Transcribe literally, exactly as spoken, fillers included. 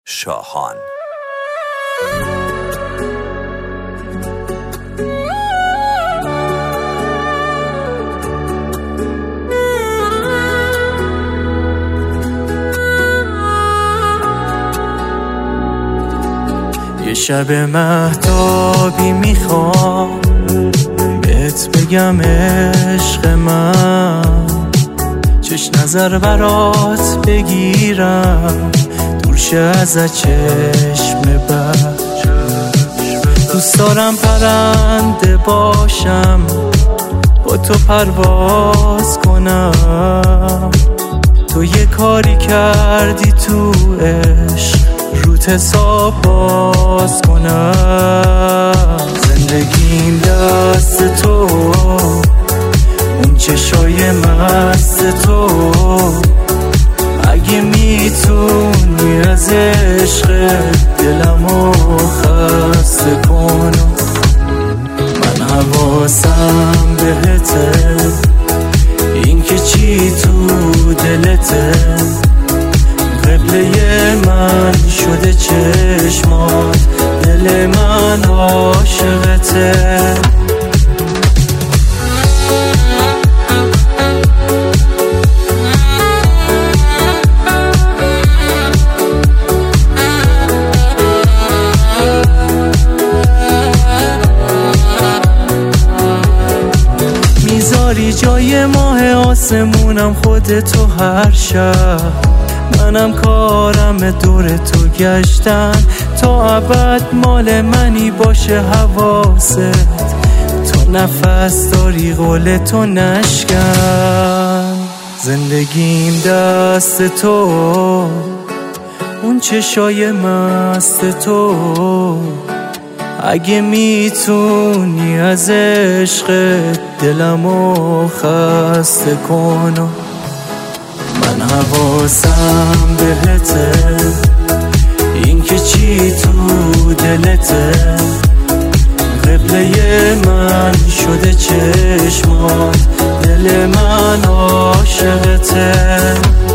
شاهان. یه شب مهتابی میخوام بهت بگم عشق من، چش نظر برات بگیرم دور شه ازت چشم بد. دوست دارم پرنده باشم با تو پرواز کنم، تو یه کاری کردی تو عشق روت حساب باز کنم. زندگیم دست تو، اون چشای مست تو، اگه میتونی از عشق دلمو خسته کن. من حواسم بهته، این که چی تو دلته، قبله من شده چشمات، دل من عاشقته. میذاری جای ماه آسمونم خودتو هر شب، منم کارم دور تو گشتن تا ابد مال منی باشه حواست، تو نفس داری قول تو نشکن. زندگیم دست تو، اون چشای مست تو، اگه میتونی از عشق دلمو خسته کن. من حواسم بهته، این که چی تو دلته، قبله من شده چشمات، دل من عاشقته.